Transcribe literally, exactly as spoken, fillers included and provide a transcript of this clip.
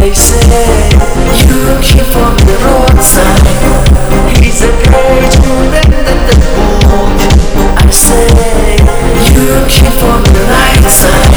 They say you keep from the roadside. He's a page in the book. I say you keep from the right side.